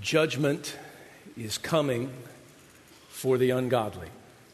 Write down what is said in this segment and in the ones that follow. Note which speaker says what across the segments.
Speaker 1: Judgment is coming for the ungodly.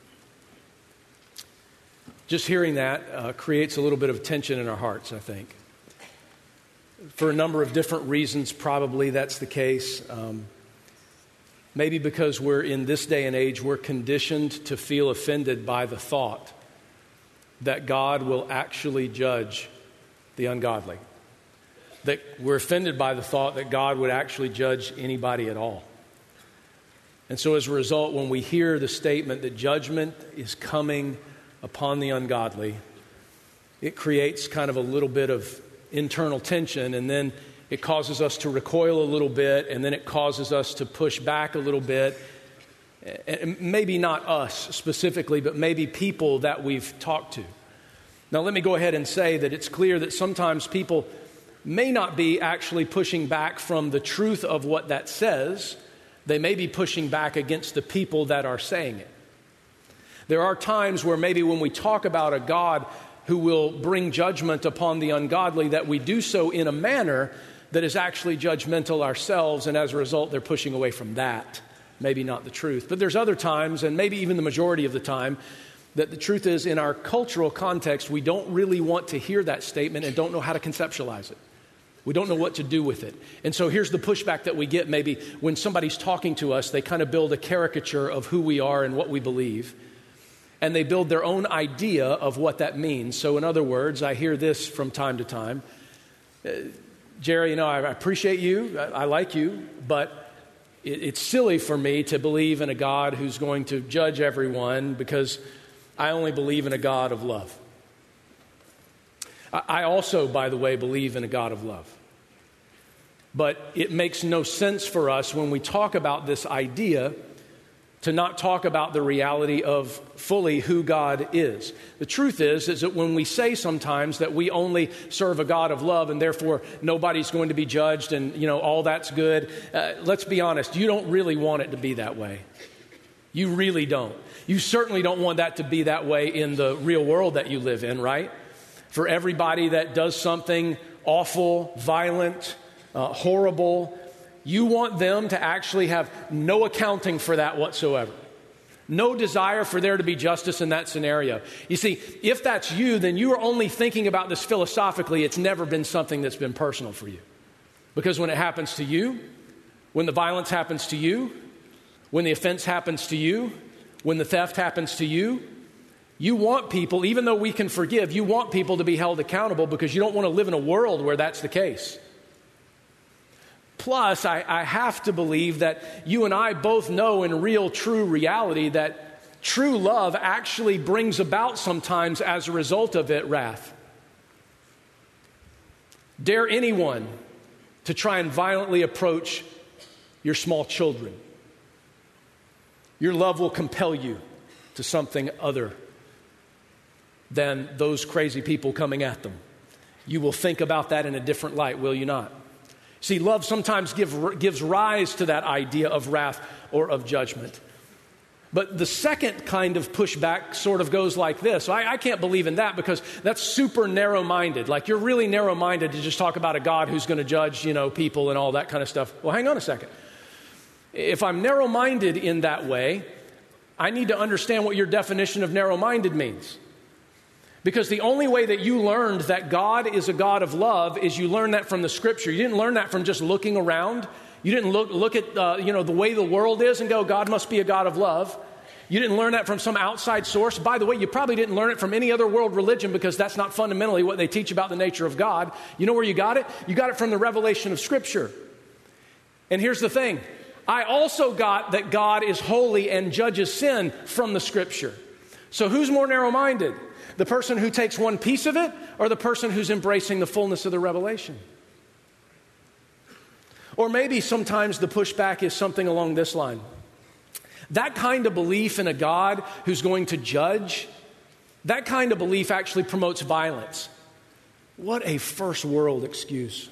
Speaker 1: Just hearing that creates a little bit of tension in our hearts, I think. For a number of different reasons, probably that's the case. Maybe because we're in this day and age, we're conditioned to feel offended by the thought that God will actually judge the ungodly. That we're offended by the thought that God would actually judge anybody at all. And so as a result, when we hear the statement that judgment is coming upon the ungodly, it creates kind of a little bit of internal tension, and then it causes us to recoil a little bit, and then it causes us to push back a little bit. And maybe not us specifically, but maybe people that we've talked to. Now, let me go ahead and say that it's clear that sometimes people may not be actually pushing back from the truth of what that says. They may be pushing back against the people that are saying it. There are times where maybe when we talk about a God who will bring judgment upon the ungodly, that we do so in a manner that is actually judgmental ourselves, and as a result, they're pushing away from that. Maybe not the truth. But there's other times, and maybe even the majority of the time, that the truth is in our cultural context, we don't really want to hear that statement and don't know how to conceptualize it. We don't know what to do with it. And so here's the pushback that we get maybe when somebody's talking to us. They kind of build a caricature of who we are and what we believe. And they build their own idea of what that means. So in other words, I hear this from time to time. Jerry, I appreciate you. I like you. But it's silly for me to believe in a God who's going to judge everyone because I only believe in a God of love. I also, by the way, believe in a God of love. But it makes no sense for us when we talk about this idea to not talk about the reality of fully who God is. The truth is that when we say sometimes that we only serve a God of love and therefore nobody's going to be judged and, all that's good, let's be honest, you don't really want it to be that way. You really don't. You certainly don't want that to be that way in the real world that you live in, right? For everybody that does something awful, violent, horrible, you want them to actually have no accounting for that whatsoever. No desire for there to be justice in that scenario. You see, if that's you, then you are only thinking about this philosophically. It's never been something that's been personal for you. Because when it happens to you, when the violence happens to you, when the offense happens to you, when the theft happens to you, you want people, even though we can forgive, you want people to be held accountable because you don't want to live in a world where that's the case. Plus, I have to believe that you and I both know in real, true reality that true love actually brings about sometimes as a result of it wrath. Dare anyone to try and violently approach your small children. Your love will compel you to something other than those crazy people coming at them. You will think about that in a different light, will you not? See, love sometimes gives rise to that idea of wrath or of judgment. But the second kind of pushback sort of goes like this. I can't believe in that because that's super narrow-minded. Like you're really narrow-minded to just talk about a God who's going to judge, people and all that kind of stuff. Well, hang on a second. If I'm narrow-minded in that way, I need to understand what your definition of narrow-minded means. Because the only way that you learned that God is a God of love is you learn that from the Scripture. You didn't learn that from just looking around. You didn't look at the way the world is and go, God must be a God of love. You didn't learn that from some outside source. By the way, you probably didn't learn it from any other world religion because that's not fundamentally what they teach about the nature of God. You know where you got it? You got it from the revelation of Scripture. And here's the thing. I also got that God is holy and judges sin from the Scripture. So who's more narrow-minded? The person who takes one piece of it or the person who's embracing the fullness of the revelation? Or maybe sometimes the pushback is something along this line. That kind of belief in a God who's going to judge, that kind of belief actually promotes violence. What a first world excuse.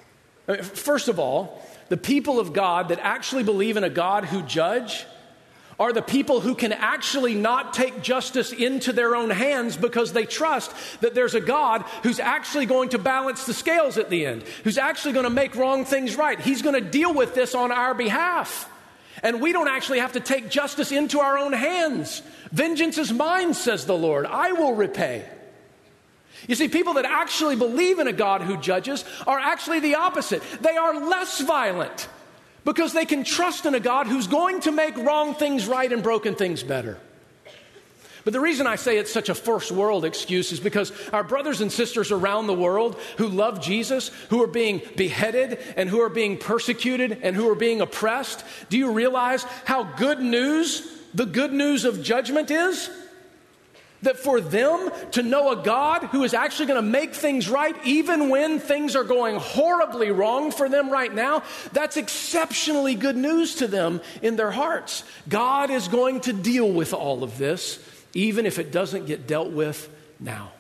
Speaker 1: First of all, the people of God that actually believe in a God who judge are the people who can actually not take justice into their own hands because they trust that there's a God who's actually going to balance the scales at the end, who's actually going to make wrong things right. He's going to deal with this on our behalf. And we don't actually have to take justice into our own hands. Vengeance is mine, says the Lord. I will repay. You see, people that actually believe in a God who judges are actually the opposite. They are less violent because they can trust in a God who's going to make wrong things right and broken things better. But the reason I say it's such a first world excuse is because our brothers and sisters around the world who love Jesus, who are being beheaded and who are being persecuted and who are being oppressed, do you realize how good news the good news of judgment is? That for them to know a God who is actually going to make things right even when things are going horribly wrong for them right now, that's exceptionally good news to them in their hearts. God is going to deal with all of this, even if it doesn't get dealt with now.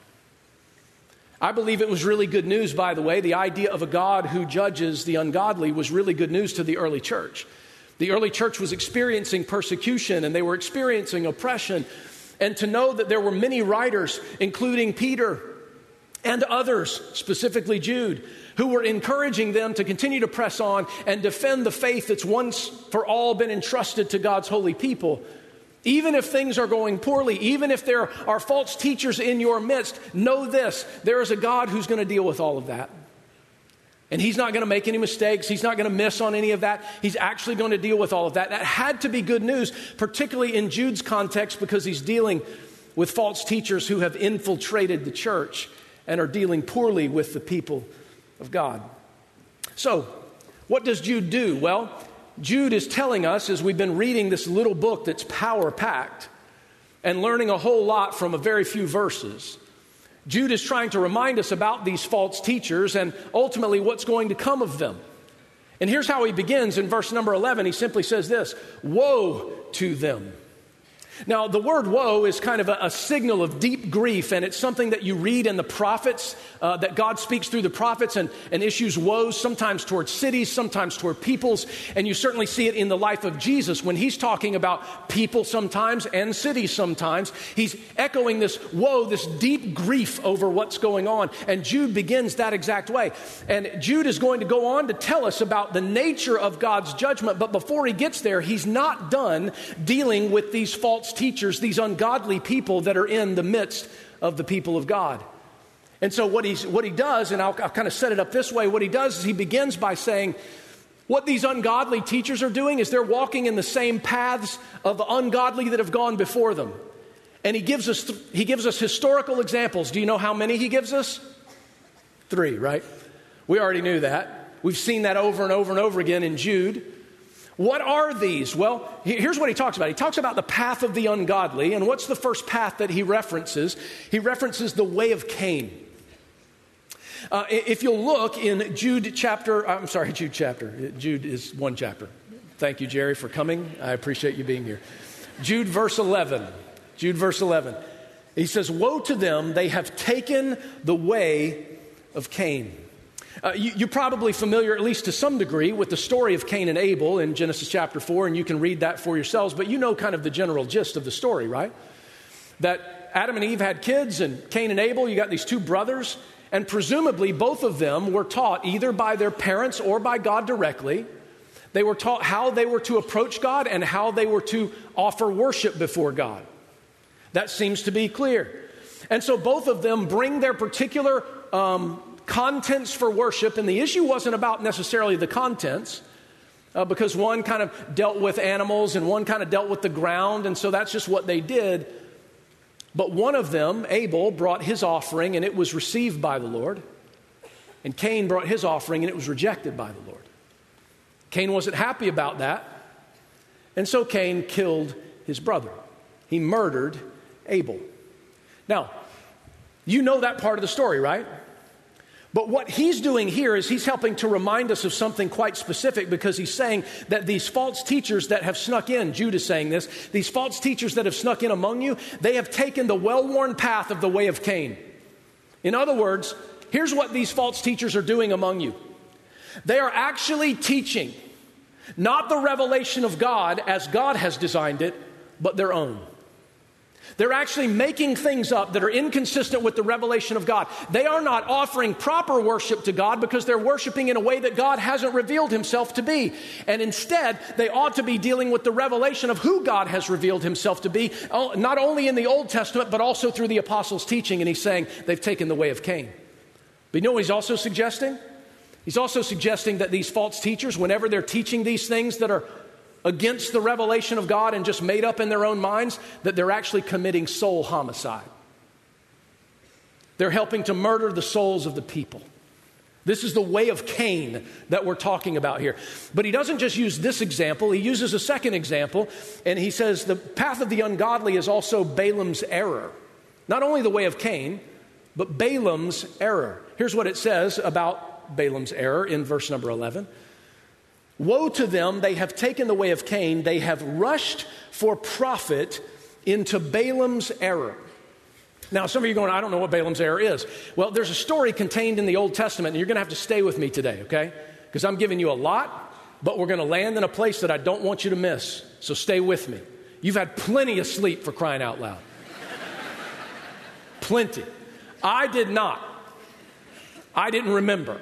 Speaker 1: I believe it was really good news, by the way. The idea of a God who judges the ungodly was really good news to the early church. The early church was experiencing persecution and they were experiencing oppression. And to know that there were many writers, including Peter and others, specifically Jude, who were encouraging them to continue to press on and defend the faith that's once for all been entrusted to God's holy people. Even if things are going poorly, even if there are false teachers in your midst, know this, there is a God who's going to deal with all of that. And He's not going to make any mistakes. He's not going to miss on any of that. He's actually going to deal with all of that. That had to be good news, particularly in Jude's context, because he's dealing with false teachers who have infiltrated the church and are dealing poorly with the people of God. So, what does Jude do? Well, Jude is telling us, as we've been reading this little book that's power-packed and learning a whole lot from a very few verses, Jude is trying to remind us about these false teachers and ultimately what's going to come of them. And here's how he begins in verse number 11. He simply says this, "Woe to them." Now, the word woe is kind of a signal of deep grief, and it's something that you read in the prophets, that God speaks through the prophets and issues woes, sometimes towards cities, sometimes toward peoples, and you certainly see it in the life of Jesus when he's talking about people sometimes and cities sometimes. He's echoing this woe, this deep grief over what's going on, and Jude begins that exact way. And Jude is going to go on to tell us about the nature of God's judgment, but before he gets there, he's not done dealing with these false teachers, these ungodly people that are in the midst of the people of God. And so what he does, and I'll kind of set it up this way, what he does is he begins by saying, what these ungodly teachers are doing is they're walking in the same paths of the ungodly that have gone before them. And he gives us historical examples. Do you know how many he gives us? 3, right? We already knew that. We've seen that over and over and over again in Jude. What are these? Well, here's what he talks about. He talks about the path of the ungodly. And what's the first path that he references? He references the way of Cain. If you'll look in Jude is one chapter. Thank you, Jerry, for coming. I appreciate you being here. Jude verse 11. He says, "Woe to them, they have taken the way of Cain." You're probably familiar, at least to some degree, with the story of Cain and Abel in Genesis chapter 4, and you can read that for yourselves, but you know kind of the general gist of the story, right? That Adam and Eve had kids, and Cain and Abel, you got these 2 brothers, and presumably both of them were taught either by their parents or by God directly. They were taught how they were to approach God and how they were to offer worship before God. That seems to be clear. And so both of them bring their particular contents for worship, and the issue wasn't about necessarily the contents, because one kind of dealt with animals and one kind of dealt with the ground, and so that's just what they did. But one of them, Abel, brought his offering, and it was received by the Lord, and Cain brought his offering, and it was rejected by the Lord. Cain wasn't happy about that, and so Cain killed his brother. He murdered Abel. Now, you know that part of the story, right? But what he's doing here is he's helping to remind us of something quite specific, because he's saying that these false teachers that have snuck in, Jude is saying this, these false teachers that have snuck in among you, they have taken the well-worn path of the way of Cain. In other words, here's what these false teachers are doing among you. They are actually teaching not the revelation of God as God has designed it, but their own. They're actually making things up that are inconsistent with the revelation of God. They are not offering proper worship to God because they're worshiping in a way that God hasn't revealed himself to be. And instead, they ought to be dealing with the revelation of who God has revealed himself to be, not only in the Old Testament, but also through the apostles' teaching. And he's saying they've taken the way of Cain. But you know what he's also suggesting? He's also suggesting that these false teachers, whenever they're teaching these things that are against the revelation of God and just made up in their own minds, that they're actually committing soul homicide. They're helping to murder the souls of the people. This is the way of Cain that we're talking about here. But he doesn't just use this example. He uses a second example, and he says the path of the ungodly is also Balaam's error. Not only the way of Cain, but Balaam's error. Here's what it says about Balaam's error in verse number 11. Woe to them, they have taken the way of Cain, they have rushed for profit into Balaam's error. Now, some of you are going, I don't know what Balaam's error is. Well, there's a story contained in the Old Testament, and you're going to have to stay with me today, okay? Because I'm giving you a lot, but we're going to land in a place that I don't want you to miss. So stay with me. You've had plenty of sleep, for crying out loud. Plenty. I did not. I didn't remember.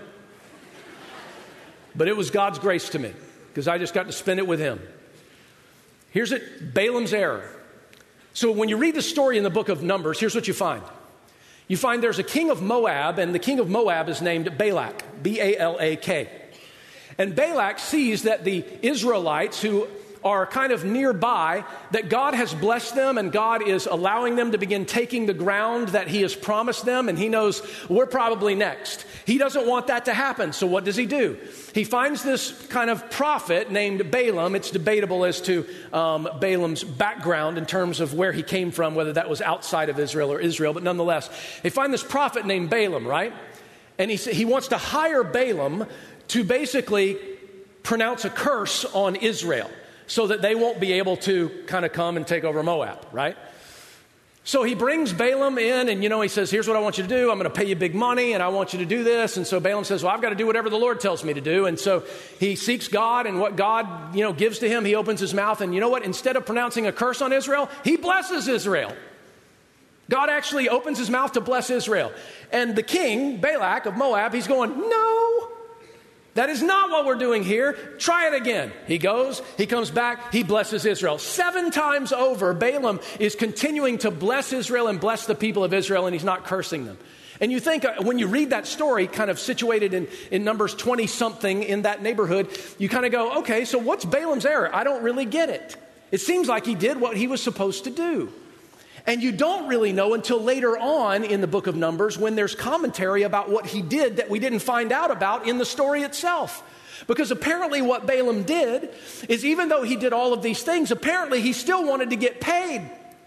Speaker 1: But it was God's grace to me because I just got to spend it with him. Here's it, Balaam's error. So when you read the story in the book of Numbers, here's what you find. You find there's a king of Moab, and the king of Moab is named Balak, B-A-L-A-K. And Balak sees that the Israelites who are kind of nearby, that God has blessed them and God is allowing them to begin taking the ground that he has promised them, and he knows we're probably next. He doesn't want that to happen, so what does he do? He finds this kind of prophet named Balaam. It's debatable as to Balaam's background in terms of where he came from, whether that was outside of Israel or Israel, but nonetheless, they find this prophet named Balaam, right? And he wants to hire Balaam to basically pronounce a curse on Israel, so that they won't be able to kind of come and take over Moab, right? So he brings Balaam in and, he says, here's what I want you to do. I'm going to pay you big money and I want you to do this. And so Balaam says, well, I've got to do whatever the Lord tells me to do. And so he seeks God, and what God, gives to him, he opens his mouth. And you know what? Instead of pronouncing a curse on Israel, he blesses Israel. God actually opens his mouth to bless Israel. And the king, Balak of Moab, he's going, no. That is not what we're doing here. Try it again. He goes, he comes back, he blesses Israel. 7 times over, Balaam is continuing to bless Israel and bless the people of Israel, and he's not cursing them. And you think, when you read that story, kind of situated in Numbers 20-something in that neighborhood, you kind of go, okay, so what's Balaam's error? I don't really get it. It seems like he did what he was supposed to do. And you don't really know until later on in the book of Numbers when there's commentary about what he did that we didn't find out about in the story itself. Because apparently what Balaam did is, even though he did all of these things, apparently he still wanted to get paid.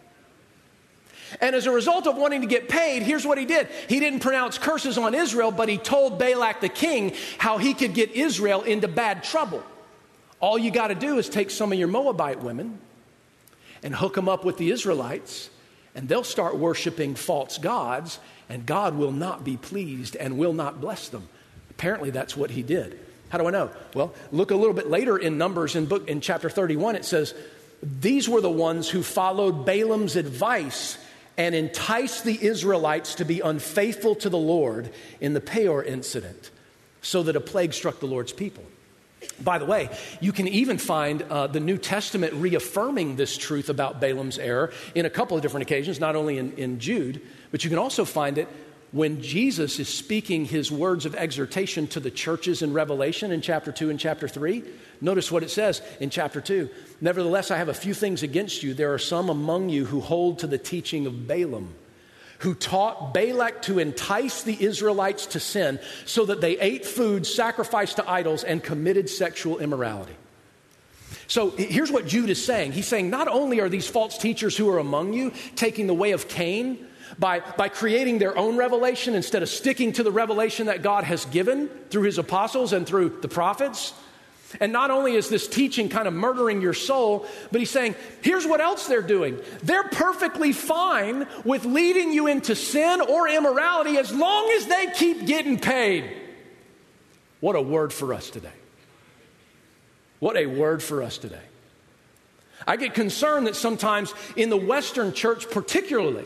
Speaker 1: And as a result of wanting to get paid, here's what he did. He didn't pronounce curses on Israel, but he told Balak the king how he could get Israel into bad trouble. All you got to do is take some of your Moabite women and hook them up with the Israelites, and they'll start worshiping false gods, and God will not be pleased and will not bless them. Apparently, that's what he did. How do I know? Well, look a little bit later in Numbers in chapter 31. It says, these were the ones who followed Balaam's advice and enticed the Israelites to be unfaithful to the Lord in the Peor incident, so that a plague struck the Lord's people. By the way, you can even find the New Testament reaffirming this truth about Balaam's error in a couple of different occasions, not only in Jude, but you can also find it when Jesus is speaking his words of exhortation to the churches in Revelation in chapter 2 and chapter 3. Notice what it says in chapter 2. Nevertheless, I have a few things against you. There are some among you who hold to the teaching of Balaam, who taught Balak to entice the Israelites to sin so that they ate food sacrificed to idols and committed sexual immorality. So here's what Jude is saying. He's saying not only are these false teachers who are among you taking the way of Cain by creating their own revelation instead of sticking to the revelation that God has given through his apostles and through the prophets, and not only is this teaching kind of murdering your soul, but he's saying, here's what else they're doing. They're perfectly fine with leading you into sin or immorality as long as they keep getting paid. What a word for us today. What a word for us today. I get concerned that sometimes in the Western church particularly,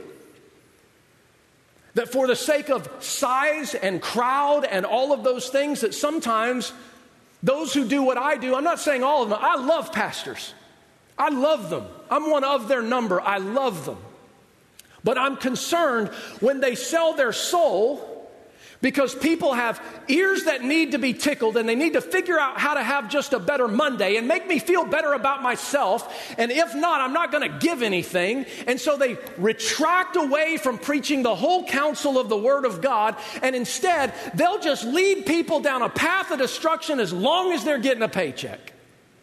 Speaker 1: that for the sake of size and crowd and all of those things, that sometimes those who do what I do, I'm not saying all of them, I love pastors. I love them. I'm one of their number. I love them. But I'm concerned when they sell their soul because people have ears that need to be tickled and they need to figure out how to have just a better Monday and make me feel better about myself. And if not, I'm not going to give anything. And so they retract away from preaching the whole counsel of the Word of God. And instead, they'll just lead people down a path of destruction as long as they're getting a paycheck.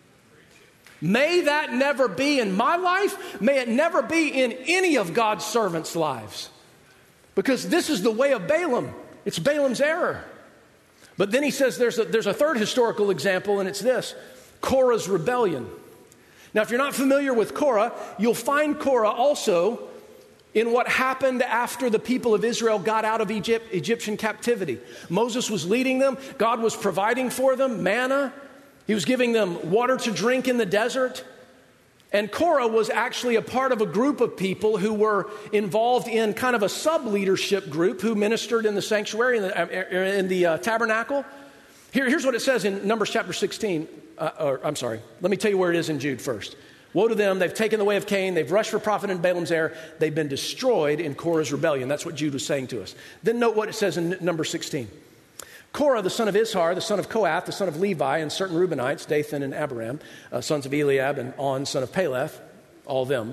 Speaker 1: May that never be in my life. May it never be in any of God's servants' lives. Because this is the way of Balaam. It's Balaam's error. But then he says there's a third historical example, and it's this: Korah's rebellion. Now, if you're not familiar with Korah, you'll find Korah also in what happened after the people of Israel got out of Egyptian captivity. Moses was leading them. God was providing for them manna. He was giving them water to drink in the desert. And Korah was actually a part of a group of people who were involved in kind of a sub-leadership group who ministered in the sanctuary, in the tabernacle. Here's what it says in Numbers chapter 16. Let me tell you where it is in Jude first. Woe to them, they've taken the way of Cain, they've rushed for profit in Balaam's error, they've been destroyed in Korah's rebellion. That's what Jude was saying to us. Then note what it says in number 16. Korah, the son of Izhar, the son of Kohath, the son of Levi, and certain Reubenites, Dathan and Abiram, sons of Eliab, and On, son of Peleth, all them,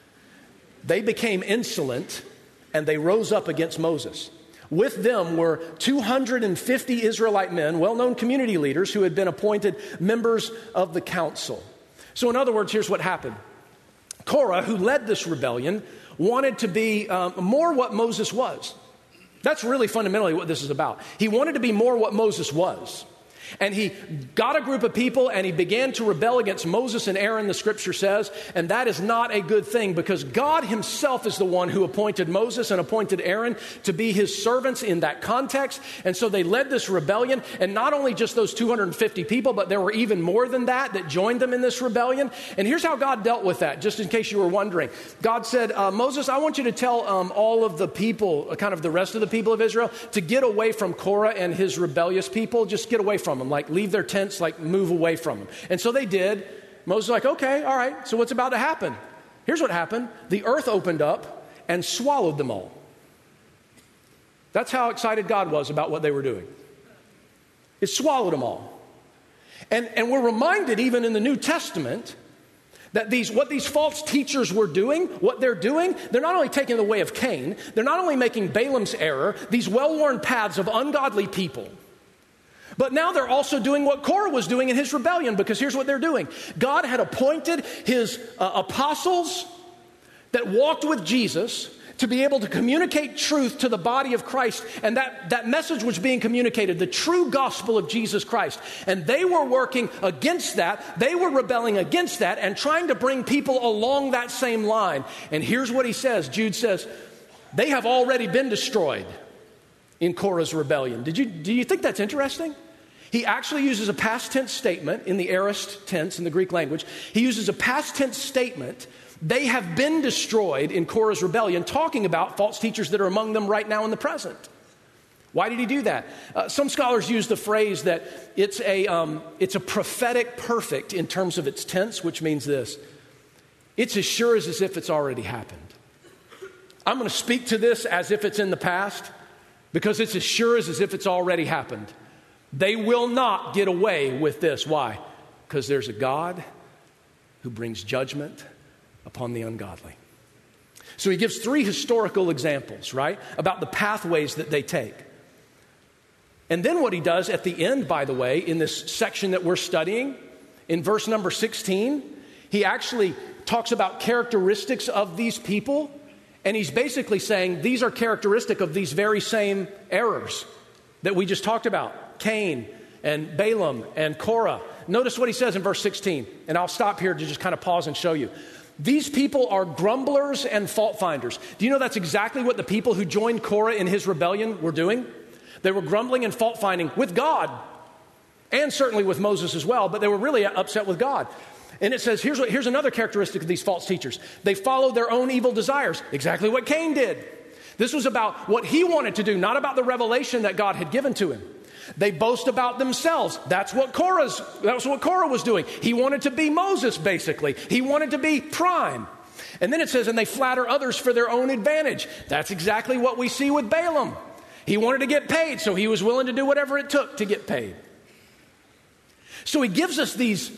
Speaker 1: they became insolent and they rose up against Moses. With them were 250 Israelite men, well-known community leaders who had been appointed members of the council. So in other words, here's what happened. Korah, who led this rebellion, wanted to be more what Moses was. That's really fundamentally what this is about. He wanted to be more what Moses was. And he got a group of people and he began to rebel against Moses and Aaron, the scripture says. And that is not a good thing because God himself is the one who appointed Moses and appointed Aaron to be his servants in that context. And so they led this rebellion. And not only just those 250 people, but there were even more than that joined them in this rebellion. And here's how God dealt with that, just in case you were wondering. God said, Moses, I want you to tell all of the people, kind of the rest of the people of Israel, to get away from Korah and his rebellious people. Just get away from them. Like leave their tents, like move away from them. And so they did. Moses was like, okay, all right. So what's about to happen? Here's what happened. The earth opened up and swallowed them all. That's how excited God was about what they were doing. It swallowed them all. And we're reminded even in the New Testament that what these false teachers were doing, they're not only taking the way of Cain, they're not only making Balaam's error, these well-worn paths of ungodly people, but now they're also doing what Korah was doing in his rebellion, because here's what they're doing. God had appointed his apostles that walked with Jesus to be able to communicate truth to the body of Christ. And that message was being communicated, the true gospel of Jesus Christ. And they were working against that. They were rebelling against that and trying to bring people along that same line. And here's what he says. Jude says, they have already been destroyed in Korah's rebellion. Do you think that's interesting? He actually uses a past tense statement in the aorist tense in the Greek language. He uses a past tense statement. They have been destroyed in Korah's rebellion, talking about false teachers that are among them right now in the present. Why did he do that? Some scholars use the phrase that it's a prophetic perfect in terms of its tense, which means this. It's as sure as if it's already happened. I'm going to speak to this as if it's in the past, because it's as sure as if it's already happened. They will not get away with this. Why? Because there's a God who brings judgment upon the ungodly. So he gives 3 historical examples, right, about the pathways that they take. And then what he does at the end, by the way, in this section that we're studying, in verse number 16, he actually talks about characteristics of these people. And he's basically saying these are characteristic of these very same errors that we just talked about. Cain and Balaam and Korah. Notice what he says in verse 16. And I'll stop here to just kind of pause and show you. These people are grumblers and fault finders. Do you know that's exactly what the people who joined Korah in his rebellion were doing? They were grumbling and fault finding with God. and certainly with Moses as well, but they were really upset with God. And it says, here's another characteristic of these false teachers. They follow their own evil desires, exactly what Cain did. This was about what he wanted to do, not about the revelation that God had given to him. They boast about themselves. That's what Korah was doing. He wanted to be Moses, basically. He wanted to be prime. And then it says, and they flatter others for their own advantage. That's exactly what we see with Balaam. He wanted to get paid, so he was willing to do whatever it took to get paid. So he gives us these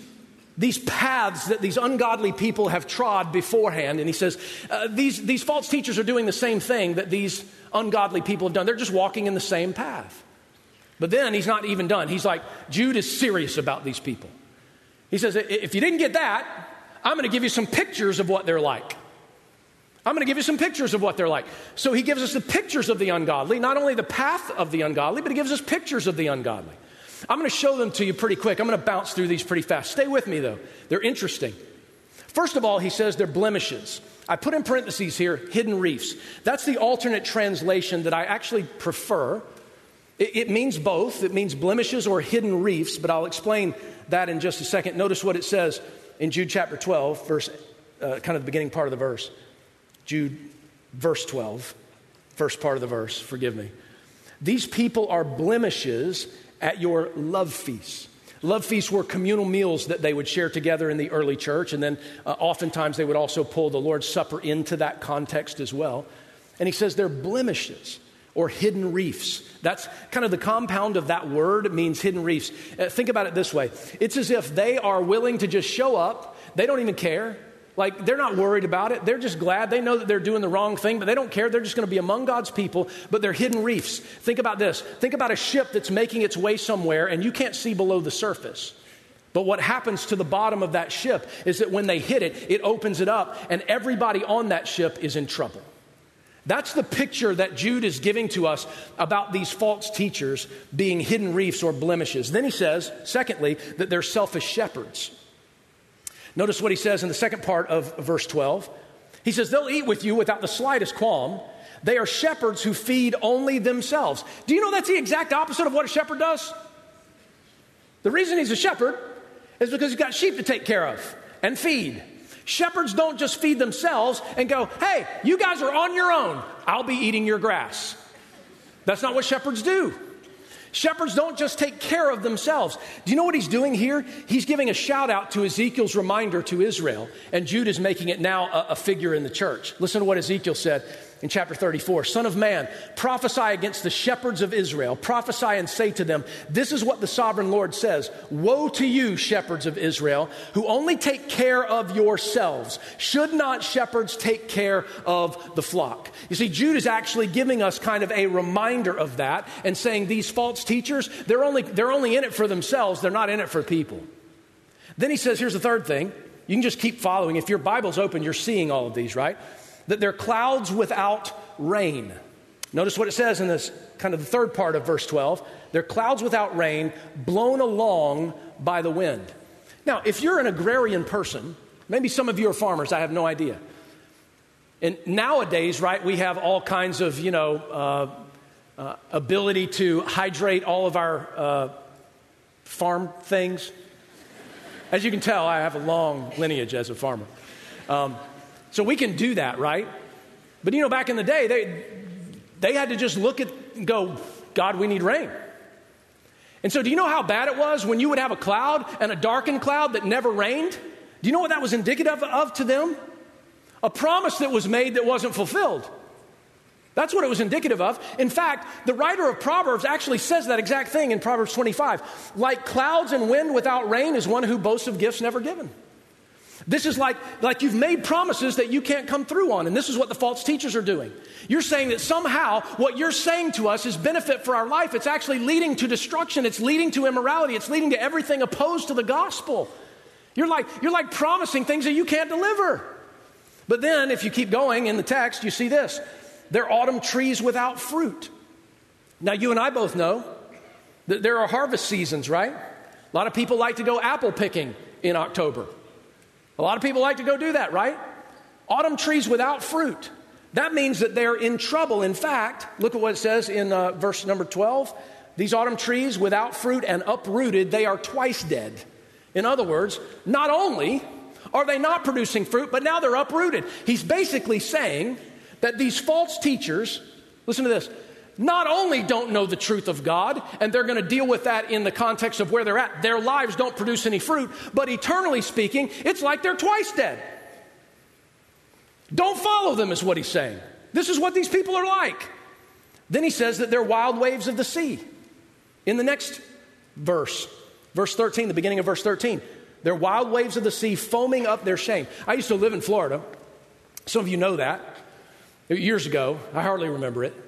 Speaker 1: paths that these ungodly people have trod beforehand. And he says, these false teachers are doing the same thing that these ungodly people have done. They're just walking in the same path. But then he's not even done. He's like, Jude is serious about these people. He says, if you didn't get that, I'm going to give you some pictures of what they're like. I'm going to give you some pictures of what they're like. So he gives us the pictures of the ungodly, not only the path of the ungodly, but he gives us pictures of the ungodly. I'm going to show them to you pretty quick. I'm going to bounce through these pretty fast. Stay with me, though. They're interesting. First of all, he says they're blemishes. I put in parentheses here, hidden reefs. That's the alternate translation that I actually prefer. It means both. It means blemishes or hidden reefs, but I'll explain that in just a second. Notice what it says in Jude chapter 12, kind of the beginning part of the verse. Jude, verse 12, first part of the verse, forgive me. These people are blemishes at your love feasts. Love feasts were communal meals that they would share together in the early church, and then oftentimes they would also pull the Lord's Supper into that context as well. And he says they're blemishes or hidden reefs. That's kind of the compound of that word. It means hidden reefs. Think about it this way. It's as if they are willing to just show up. They don't even care. Like, they're not worried about it. They're just glad. They know that they're doing the wrong thing, but they don't care. They're just going to be among God's people, but they're hidden reefs. Think about this. Think about a ship that's making its way somewhere, and you can't see below the surface. But what happens to the bottom of that ship is that when they hit it, it opens it up, and everybody on that ship is in trouble. That's the picture that Jude is giving to us about these false teachers being hidden reefs or blemishes. Then he says, secondly, that they're selfish shepherds. Notice what he says in the second part of verse 12. He says, they'll eat with you without the slightest qualm. They are shepherds who feed only themselves. Do you know that's the exact opposite of what a shepherd does? The reason he's a shepherd is because he's got sheep to take care of and feed. Shepherds don't just feed themselves and go, hey, you guys are on your own. I'll be eating your grass. That's not what shepherds do. Shepherds don't just take care of themselves. Do you know what he's doing here? He's giving a shout out to Ezekiel's reminder to Israel, and Jude is making it now a figure in the church. Listen to what Ezekiel said in chapter 34. Son of man, prophesy against the shepherds of Israel. Prophesy and say to them, this is what the sovereign Lord says. Woe to you, shepherds of Israel, who only take care of yourselves. Should not shepherds take care of the flock? You see, Jude is actually giving us kind of a reminder of that and saying these false teachers, they're only in it for themselves. They're not in it for people. Then he says, here's the third thing. You can just keep following. If your Bible's open, you're seeing all of these, right? That they're clouds without rain. Notice what it says in this kind of the third part of verse 12. They're clouds without rain, blown along by the wind. Now, if you're an agrarian person, maybe some of you are farmers, I have no idea. And nowadays, right, we have all kinds of, ability to hydrate all of our farm things. As you can tell, I have a long lineage as a farmer. So we can do that, right? But back in the day, they had to just look at and go, God, we need rain. And so do you know how bad it was when you would have a cloud and a darkened cloud that never rained? Do you know what that was indicative of to them? A promise that was made that wasn't fulfilled. That's what it was indicative of. In fact, the writer of Proverbs actually says that exact thing in Proverbs 25. Like clouds and wind without rain is one who boasts of gifts never given. This is like you've made promises that you can't come through on. And this is what the false teachers are doing. You're saying that somehow what you're saying to us is benefit for our life. It's actually leading to destruction. It's leading to immorality. It's leading to everything opposed to the gospel. You're like promising things that you can't deliver. But then if you keep going in the text, you see this. They're autumn trees without fruit. Now, you and I both know that there are harvest seasons, right? A lot of people like to go apple picking in October. A lot of people like to go do that, right? Autumn trees without fruit. That means that they're in trouble. In fact, look at what it says in verse number 12. These autumn trees without fruit and uprooted, they are twice dead. In other words, not only are they not producing fruit, but now they're uprooted. He's basically saying that these false teachers, listen to this, not only don't know the truth of God, and they're going to deal with that in the context of where they're at, their lives don't produce any fruit, but eternally speaking, it's like they're twice dead. Don't follow them is what he's saying. This is what these people are like. Then he says that they're wild waves of the sea. In the next verse 13, the beginning of verse 13, they're wild waves of the sea foaming up their shame. I used to live in Florida. Some of you know that. Years ago, I hardly remember it.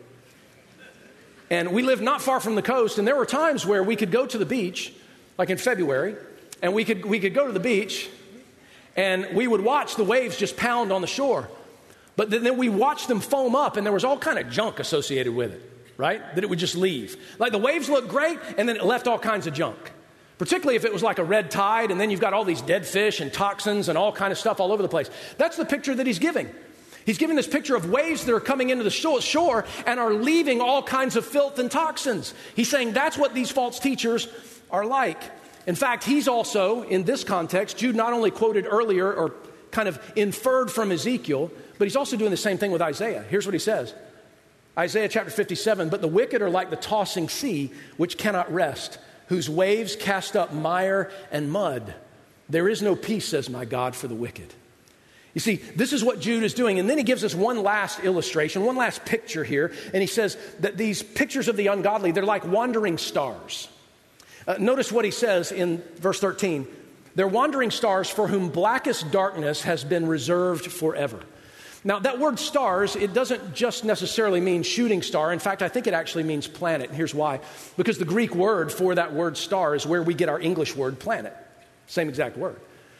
Speaker 1: And we lived not far from the coast, and there were times where we could go to the beach, like in February, and we could go to the beach, and we would watch the waves just pound on the shore. But then we watched them foam up, and there was all kind of junk associated with it, right? That it would just leave. Like the waves looked great, and then it left all kinds of junk. Particularly if it was like a red tide, and then you've got all these dead fish and toxins and all kind of stuff all over the place. That's the picture that he's giving. He's giving this picture of waves that are coming into the shore and are leaving all kinds of filth and toxins. He's saying that's what these false teachers are like. In fact, he's also, in this context, Jude not only quoted earlier or kind of inferred from Ezekiel, but he's also doing the same thing with Isaiah. Here's what he says. Isaiah chapter 57, but the wicked are like the tossing sea, which cannot rest, whose waves cast up mire and mud. There is no peace, says my God, for the wicked. You see, this is what Jude is doing. And then he gives us one last illustration, one last picture here. And he says that these pictures of the ungodly, they're like wandering stars. Notice what he says in verse 13. They're wandering stars for whom blackest darkness has been reserved forever. Now, that word stars, it doesn't just necessarily mean shooting star. In fact, I think it actually means planet. And here's why. Because the Greek word for that word star is where we get our English word planet. Same exact word.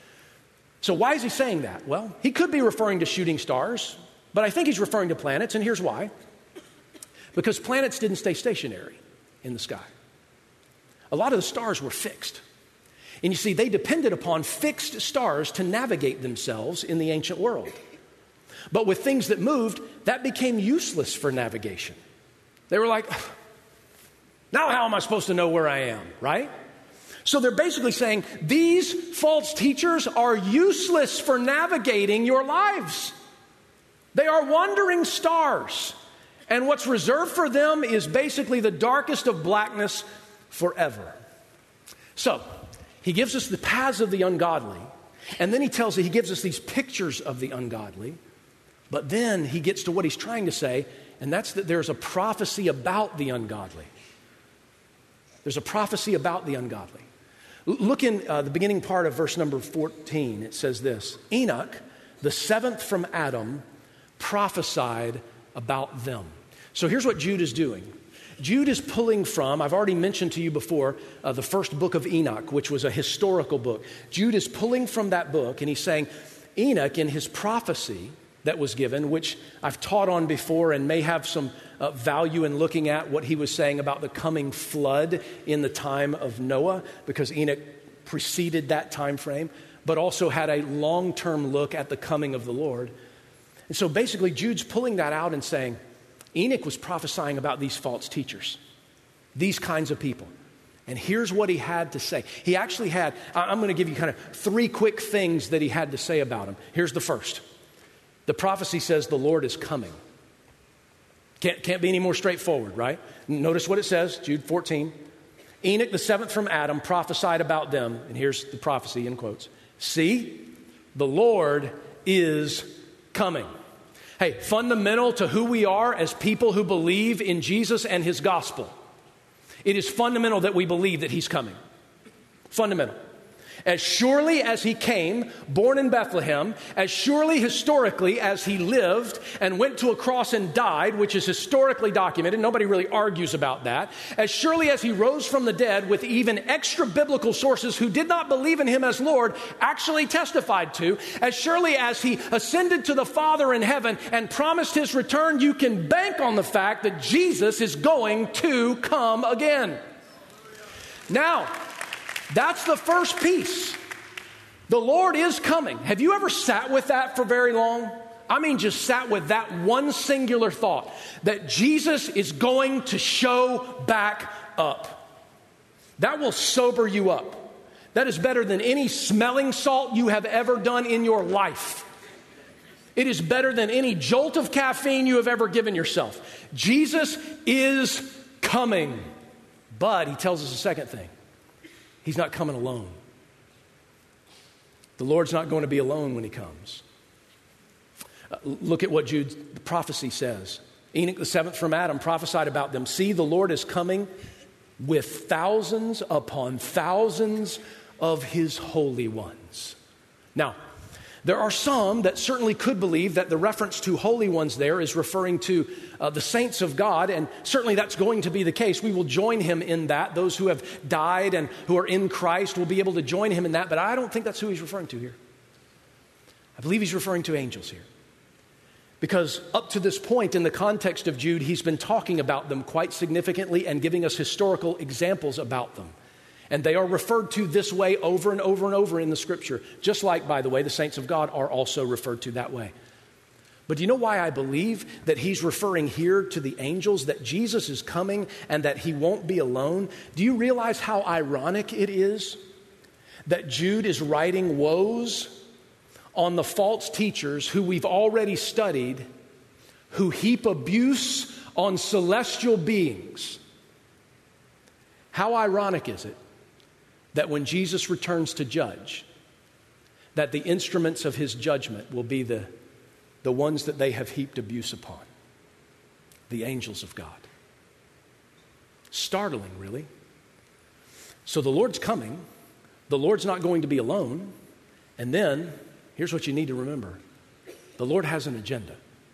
Speaker 1: So why is he saying that? Well, he could be referring to shooting stars, but I think he's referring to planets, and here's why. Because planets didn't stay stationary in the sky. A lot of the stars were fixed. And you see, they depended upon fixed stars to navigate themselves in the ancient world. But with things that moved, that became useless for navigation. They were like, now how am I supposed to know where I am, right? So they're basically saying, these false teachers are useless for navigating your lives. They are wandering stars. And what's reserved for them is basically the darkest of blackness forever. So, he gives us the paths of the ungodly, and then he gives us these pictures of the ungodly, but then he gets to what he's trying to say, and that's that there's a prophecy about the ungodly. There's a prophecy about the ungodly. Look in the beginning part of verse number 14. It says this, Enoch, the seventh from Adam, prophesied about them. So here's what Jude is doing. Jude is pulling from, I've already mentioned to you before, the first book of Enoch, which was a historical book. Jude is pulling from that book, and he's saying, Enoch, in his prophecy that was given, which I've taught on before and may have some value in looking at what he was saying about the coming flood in the time of Noah, because Enoch preceded that time frame, but also had a long-term look at the coming of the Lord. And so basically, Jude's pulling that out and saying, Enoch was prophesying about these false teachers, these kinds of people. And here's what he had to say. He actually had, I'm going to give you kind of three quick things that he had to say about them. Here's the first. The prophecy says the Lord is coming. Can't be any more straightforward, right? Notice what it says, Jude 14. Enoch, the seventh from Adam, prophesied about them. And here's the prophecy in quotes. See, the Lord is coming. Hey, fundamental to who we are as people who believe in Jesus and his gospel, it is fundamental that we believe that he's coming. Fundamental. As surely as he came, born in Bethlehem, as surely historically as he lived and went to a cross and died, which is historically documented, nobody really argues about that, as surely as he rose from the dead with even extra biblical sources who did not believe in him as Lord actually testified to, as surely as he ascended to the Father in heaven and promised his return, you can bank on the fact that Jesus is going to come again. Now, that's the first piece. The Lord is coming. Have you ever sat with that for very long? I mean, just sat with that one singular thought, that Jesus is going to show back up. That will sober you up. That is better than any smelling salt you have ever done in your life. It is better than any jolt of caffeine you have ever given yourself. Jesus is coming. But he tells us a second thing. He's not coming alone. The Lord's not going to be alone when he comes. Look at what Jude's prophecy says. Enoch, the seventh from Adam, prophesied about them. See, the Lord is coming with thousands upon thousands of his holy ones. Now, there are some that certainly could believe that the reference to holy ones there is referring to the saints of God, and certainly that's going to be the case. We will join him in that. Those who have died and who are in Christ will be able to join him in that, but I don't think that's who he's referring to here. I believe he's referring to angels here. Because up to this point in the context of Jude, he's been talking about them quite significantly and giving us historical examples about them. And they are referred to this way over and over and over in the Scripture, just like, by the way, the saints of God are also referred to that way. But do you know why I believe that he's referring here to the angels, that Jesus is coming and that he won't be alone? Do you realize how ironic it is that Jude is writing woes on the false teachers who we've already studied, who heap abuse on celestial beings? How ironic is it that when Jesus returns to judge, that the instruments of his judgment will be the ones that they have heaped abuse upon, the angels of God. Startling, really. So the Lord's coming. The Lord's not going to be alone. And then, here's what you need to remember. The Lord has an agenda.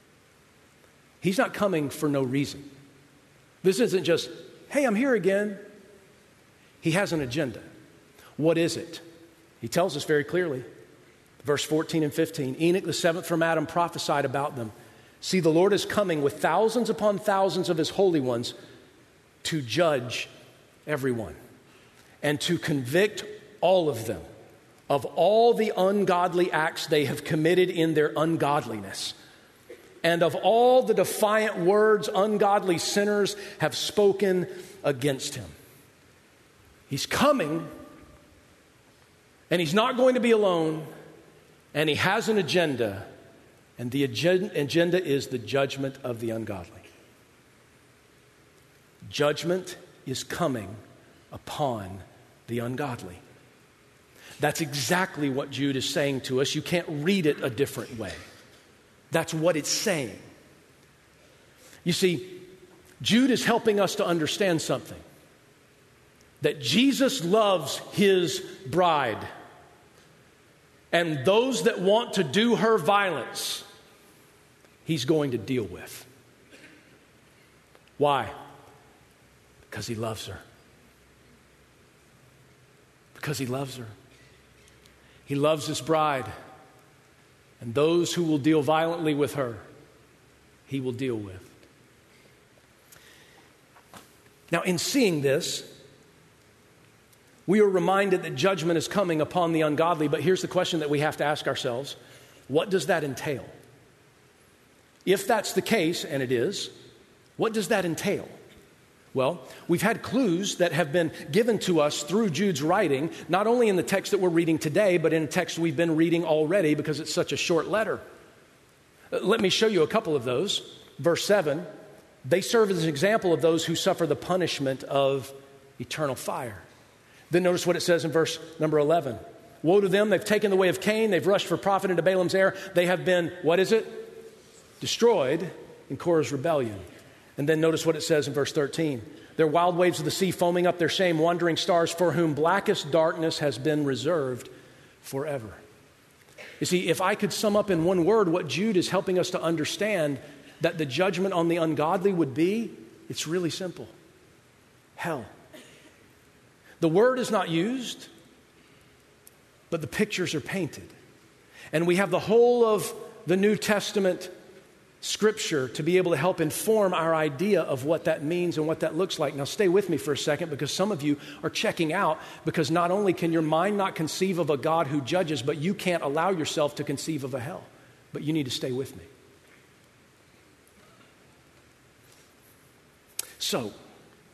Speaker 1: He's not coming for no reason. This isn't just, hey, I'm here again. He has an agenda. What is it? He tells us very clearly. Verse 14 and 15. Enoch, the seventh from Adam, prophesied about them. See, the Lord is coming with thousands upon thousands of his holy ones to judge everyone and to convict all of them of all the ungodly acts they have committed in their ungodliness, and of all the defiant words ungodly sinners have spoken against him. He's coming, and he's not going to be alone, and he has an agenda, and the agenda is the judgment of the ungodly. Judgment is coming upon the ungodly. That's exactly what Jude is saying to us. You can't read it a different way. That's what it's saying. You see, Jude is helping us to understand something. That Jesus loves his bride. And those that want to do her violence, he's going to deal with. Why? Because he loves her. Because he loves her. He loves his bride. And those who will deal violently with her, he will deal with. Now, in seeing this, we are reminded that judgment is coming upon the ungodly, but here's the question that we have to ask ourselves. What does that entail? If that's the case, and it is, what does that entail? Well, we've had clues that have been given to us through Jude's writing, not only in the text that we're reading today, but in a text we've been reading already because it's such a short letter. Let me show you a couple of those. Verse 7, they serve as an example of those who suffer the punishment of eternal fire. Then notice what it says in verse number 11. Woe to them, they've taken the way of Cain, they've rushed for profit into Balaam's error. They have been, what is it? Destroyed in Korah's rebellion. And then notice what it says in verse 13. Their wild waves of the sea foaming up their shame, wandering stars for whom blackest darkness has been reserved forever. You see, if I could sum up in one word what Jude is helping us to understand that the judgment on the ungodly would be, it's really simple. Hell. The word is not used, but the pictures are painted. And we have the whole of the New Testament Scripture to be able to help inform our idea of what that means and what that looks like. Now stay with me for a second, because some of you are checking out because not only can your mind not conceive of a God who judges, but you can't allow yourself to conceive of a hell. But you need to stay with me. So,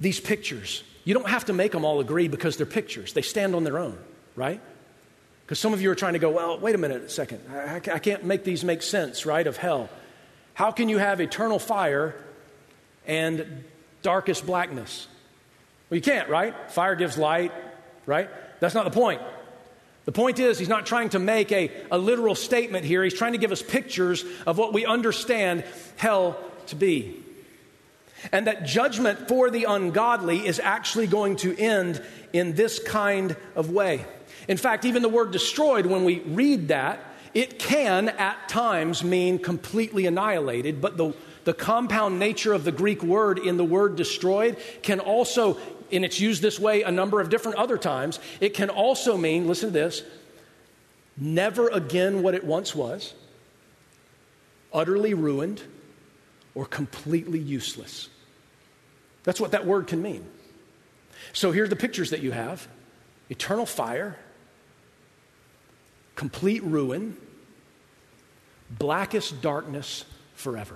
Speaker 1: these pictures. You don't have to make them all agree because they're pictures. They stand on their own, right? Because some of you are trying to go, well, wait a second. I can't make these make sense, right, of hell. How can you have eternal fire and darkest blackness? Well, you can't, right? Fire gives light, right? That's not the point. The point is, he's not trying to make a literal statement here. He's trying to give us pictures of what we understand hell to be. And that judgment for the ungodly is actually going to end in this kind of way. In fact, even the word destroyed, when we read that, it can at times mean completely annihilated, but the compound nature of the Greek word in the word destroyed can also, and it's used this way a number of different other times, it can also mean, listen to this, never again what it once was, utterly ruined, or completely useless. That's what that word can mean. So here's the pictures that you have. Eternal fire, complete ruin, blackest darkness forever.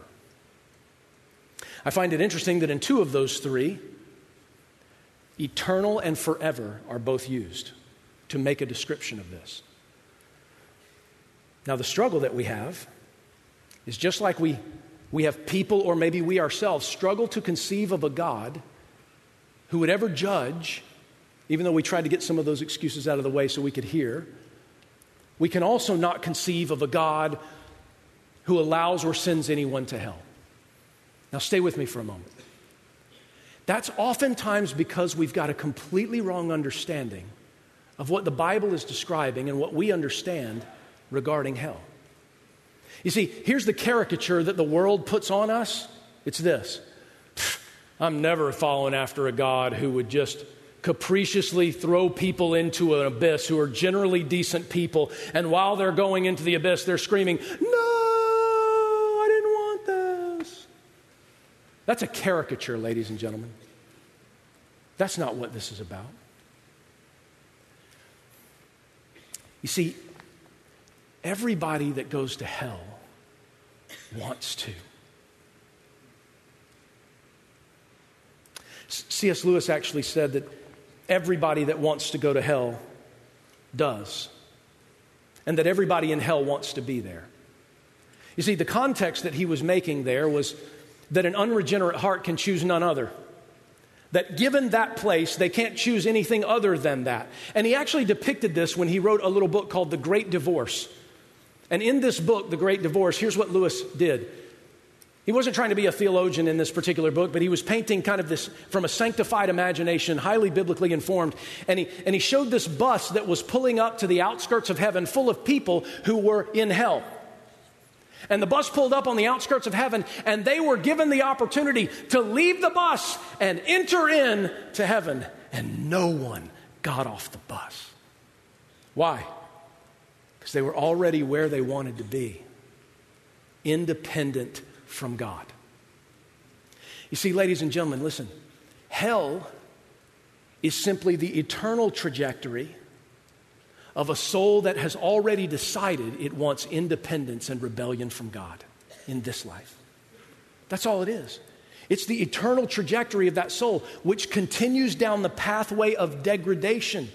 Speaker 1: I find it interesting that in two of those three, eternal and forever are both used to make a description of this. Now, the struggle that we have is just like we have people, or maybe we ourselves, struggle to conceive of a God who would ever judge, even though we tried to get some of those excuses out of the way so we could hear. We can also not conceive of a God who allows or sends anyone to hell. Now, stay with me for a moment. That's oftentimes because we've got a completely wrong understanding of what the Bible is describing and what we understand regarding hell. You see, here's the caricature that the world puts on us. It's this. I'm never following after a God who would just capriciously throw people into an abyss who are generally decent people, and while they're going into the abyss, they're screaming, "No, I didn't want this." That's a caricature, ladies and gentlemen. That's not what this is about. You see, everybody that goes to hell wants to. C.S. Lewis actually said that everybody that wants to go to hell does, and that everybody in hell wants to be there. You see, the context that he was making there was that an unregenerate heart can choose none other. That given that place, they can't choose anything other than that. And he actually depicted this when he wrote a little book called The Great Divorce. And in this book, The Great Divorce, here's what Lewis did. He wasn't trying to be a theologian in this particular book, but he was painting kind of this from a sanctified imagination, highly biblically informed. And he showed this bus that was pulling up to the outskirts of heaven full of people who were in hell. And the bus pulled up on the outskirts of heaven, and they were given the opportunity to leave the bus and enter in to heaven. And no one got off the bus. Why? Because they were already where they wanted to be, independent from God. You see, ladies and gentlemen, listen. Hell is simply the eternal trajectory of a soul that has already decided it wants independence and rebellion from God in this life. That's all it is. It's the eternal trajectory of that soul, which continues down the pathway of degradation.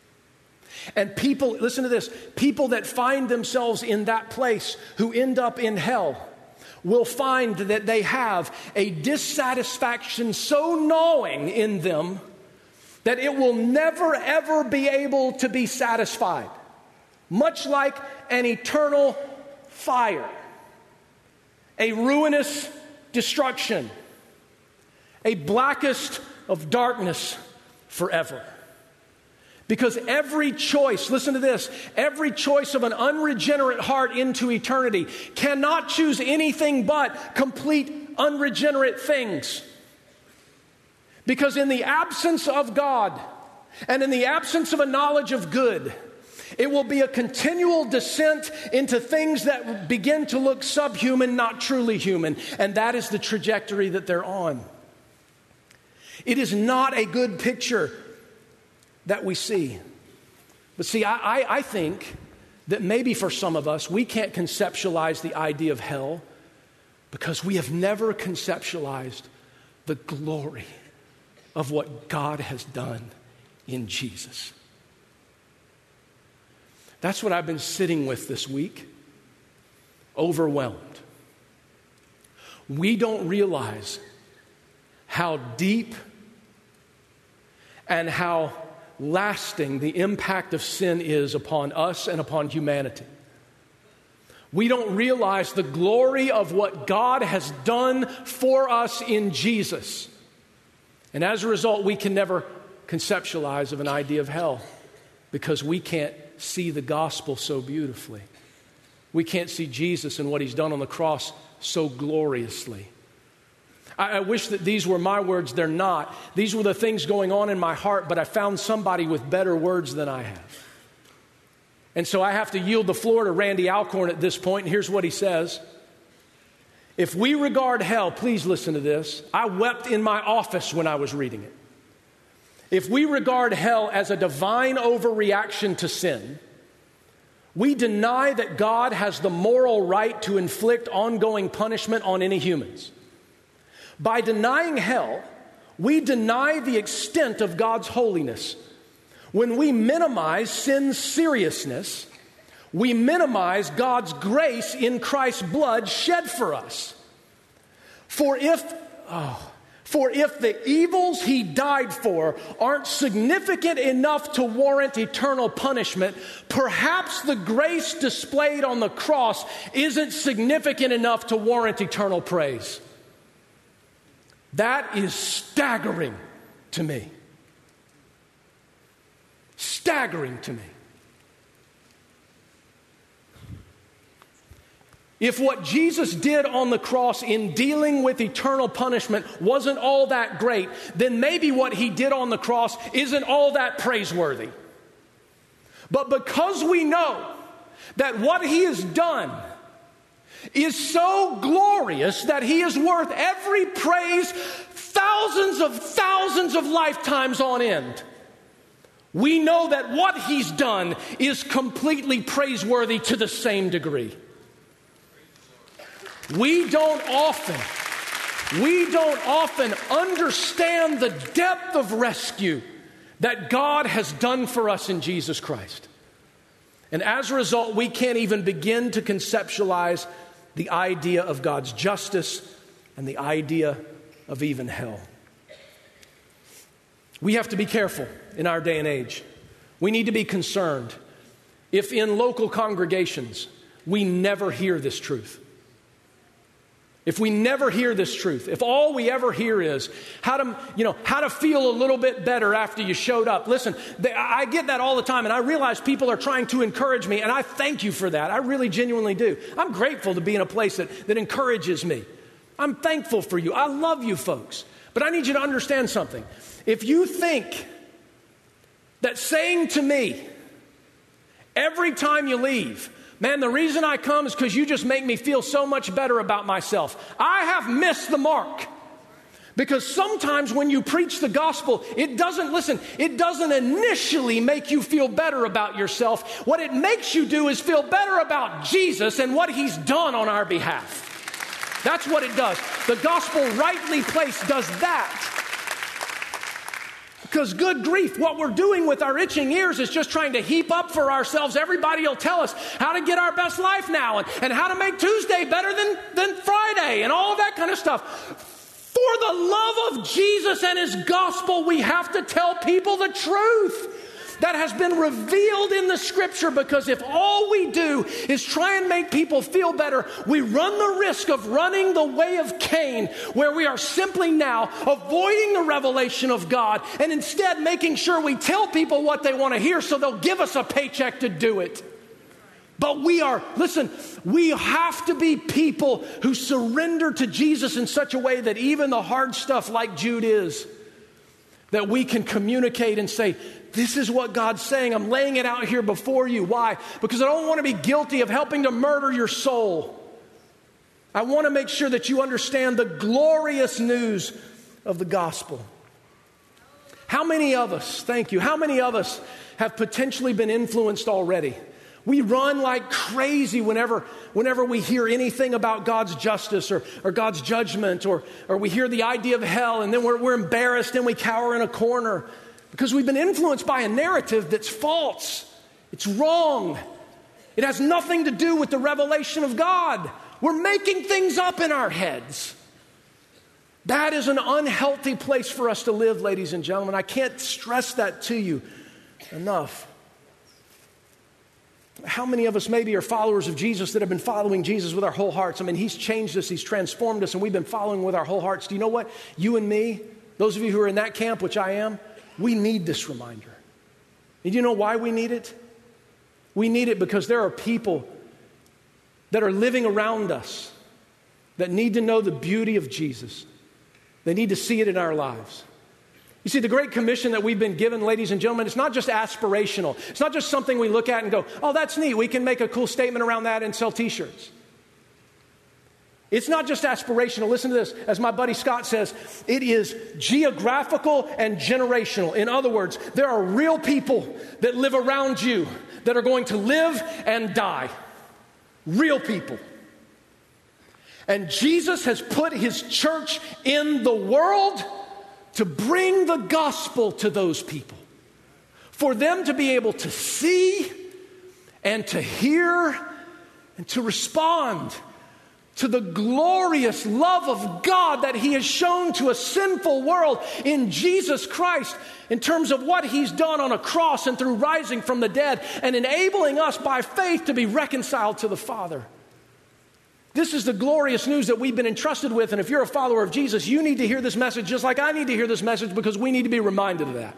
Speaker 1: And people, listen to this, people that find themselves in that place who end up in hell will find that they have a dissatisfaction so gnawing in them that it will never, ever be able to be satisfied. Much like an eternal fire, a ruinous destruction, a blackest of darkness forever. Because every choice, listen to this, every choice of an unregenerate heart into eternity cannot choose anything but complete unregenerate things. Because in the absence of God and in the absence of a knowledge of good, it will be a continual descent into things that begin to look subhuman, not truly human. And that is the trajectory that they're on. It is not a good picture that we see. But see, I think that maybe for some of us, we can't conceptualize the idea of hell because we have never conceptualized the glory of what God has done in Jesus. That's what I've been sitting with this week. Overwhelmed. We don't realize how deep and how lasting the impact of sin is upon us and upon humanity. We don't realize the glory of what God has done for us in Jesus. And as a result, we can never conceptualize of an idea of hell because we can't see the gospel so beautifully. We can't see Jesus and what he's done on the cross so gloriously. I wish that these were my words. They're not. These were the things going on in my heart, but I found somebody with better words than I have. And so I have to yield the floor to Randy Alcorn at this point, and here's what he says. If we regard hell, please listen to this. I wept in my office when I was reading it. If we regard hell as a divine overreaction to sin, we deny that God has the moral right to inflict ongoing punishment on any humans. By denying hell, we deny the extent of God's holiness. When we minimize sin's seriousness, we minimize God's grace in Christ's blood shed for us. For if the evils he died for aren't significant enough to warrant eternal punishment, perhaps the grace displayed on the cross isn't significant enough to warrant eternal praise. That is staggering to me. Staggering to me. If what Jesus did on the cross in dealing with eternal punishment wasn't all that great, then maybe what he did on the cross isn't all that praiseworthy. But because we know that what he has done is so glorious that he is worth every praise, thousands of lifetimes on end, we know that what he's done is completely praiseworthy to the same degree. We don't often understand the depth of rescue that God has done for us in Jesus Christ. And as a result, we can't even begin to conceptualize the idea of God's justice and the idea of even hell. We have to be careful in our day and age. We need to be concerned if in local congregations we never hear this truth. If we never hear this truth, if all we ever hear is how to feel a little bit better after you showed up. Listen, I get that all the time, and I realize people are trying to encourage me, and I thank you for that. I really genuinely do. I'm grateful to be in a place that encourages me. I'm thankful for you. I love you folks. But I need you to understand something. If you think that saying to me every time you leave, man, the reason I come is because you just make me feel so much better about myself, I have missed the mark. Because sometimes when you preach the gospel, it doesn't initially make you feel better about yourself. What it makes you do is feel better about Jesus and what he's done on our behalf. That's what it does. The gospel rightly placed does that. Because good grief, what we're doing with our itching ears is just trying to heap up for ourselves. Everybody will tell us how to get our best life now and how to make Tuesday better than Friday and all of that kind of stuff. For the love of Jesus and his gospel, we have to tell people the truth that has been revealed in the scripture, because if all we do is try and make people feel better, we run the risk of running the way of Cain, where we are simply now avoiding the revelation of God and instead making sure we tell people what they want to hear so they'll give us a paycheck to do it. But we have to be people who surrender to Jesus in such a way that even the hard stuff, like Jude is, that we can communicate and say, this is what God's saying. I'm laying it out here before you. Why? Because I don't want to be guilty of helping to murder your soul. I want to make sure that you understand the glorious news of the gospel. How many of us have potentially been influenced already We run like crazy whenever we hear anything about God's justice or God's judgment, or we hear the idea of hell, and then we're embarrassed and we cower in a corner because we've been influenced by a narrative that's false. It's wrong. It has nothing to do with the revelation of God. We're making things up in our heads. That is an unhealthy place for us to live, ladies and gentlemen. I can't stress that to you enough. How many of us maybe are followers of Jesus that have been following Jesus with our whole hearts? I mean, He's changed us, He's transformed us, and we've been following with our whole hearts. Do you know what? You and me, those of you who are in that camp, which I am, we need this reminder. And do you know why we need it? We need it because there are people that are living around us that need to know the beauty of Jesus. They need to see it in our lives. You see, the Great Commission that we've been given, ladies and gentlemen, it's not just aspirational. It's not just something we look at and go, oh, that's neat. We can make a cool statement around that and sell t-shirts. It's not just aspirational. Listen to this. As my buddy Scott says, it is geographical and generational. In other words, there are real people that live around you that are going to live and die. Real people. And Jesus has put His church in the world to bring the gospel to those people. For them to be able to see and to hear and to respond to the glorious love of God that He has shown to a sinful world in Jesus Christ in terms of what He's done on a cross and through rising from the dead and enabling us by faith to be reconciled to the Father. This is the glorious news that we've been entrusted with, and if you're a follower of Jesus, you need to hear this message just like I need to hear this message, because we need to be reminded of that.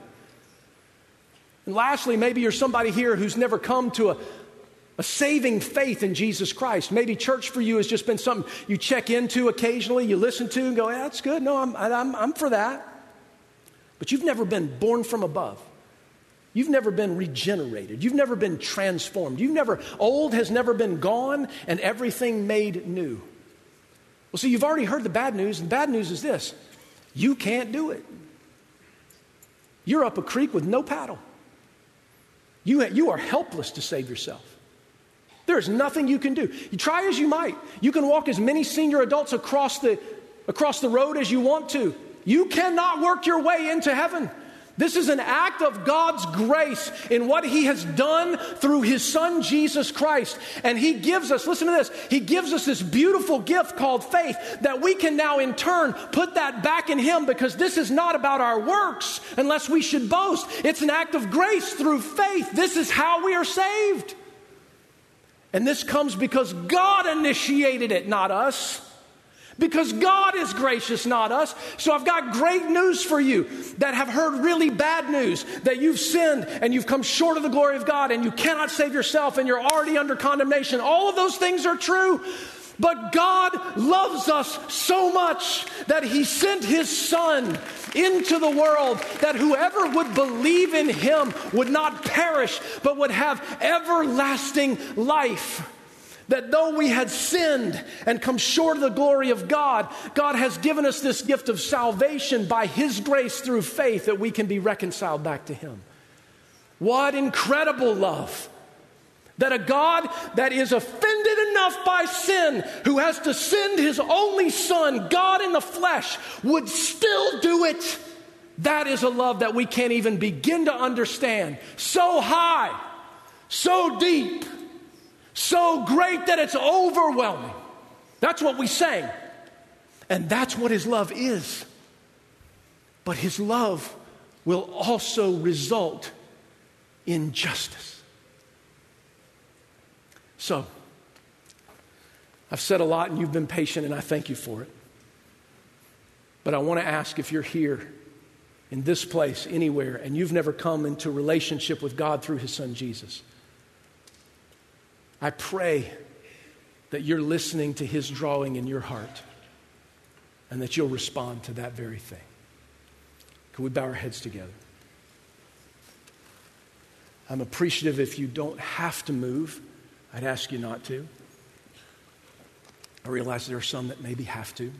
Speaker 1: And lastly, maybe you're somebody here who's never come to a saving faith in Jesus Christ. Maybe church for you has just been something you check into occasionally, you listen to and go, yeah, that's good. No, I'm for that. But you've never been born from above. You've never been regenerated. You've never been transformed. Old has never been gone and everything made new. Well, see, you've already heard the bad news, and the bad news is this: you can't do it. You're up a creek with no paddle. You are helpless to save yourself. There's nothing you can do. You try as you might. You can walk as many senior adults across the road as you want to. You cannot work your way into heaven. This is an act of God's grace in what He has done through His Son, Jesus Christ. And He gives us, listen to this, He gives us this beautiful gift called faith that we can now in turn put that back in Him, because this is not about our works unless we should boast. It's an act of grace through faith. This is how we are saved. And this comes because God initiated it, not us. Because God is gracious, not us. So I've got great news for you that have heard really bad news, that you've sinned and you've come short of the glory of God and you cannot save yourself and you're already under condemnation. All of those things are true. But God loves us so much that He sent His Son into the world, that whoever would believe in Him would not perish, but would have everlasting life. That though we had sinned and come short of the glory of God, God has given us this gift of salvation by His grace through faith, that we can be reconciled back to Him. What incredible love! That a God that is offended enough by sin, who has to send His only Son, God in the flesh, would still do it. That is a love that we can't even begin to understand. So high, so deep, so great that it's overwhelming. That's what we sang. And that's what His love is. But His love will also result in justice. So, I've said a lot and you've been patient, and I thank you for it. But I want to ask, if you're here in this place, anywhere, and you've never come into relationship with God through His Son Jesus, I pray that you're listening to His drawing in your heart and that you'll respond to that very thing. Can we bow our heads together? I'm appreciative if you don't have to move. I'd ask you not to. I realize there are some that maybe have to,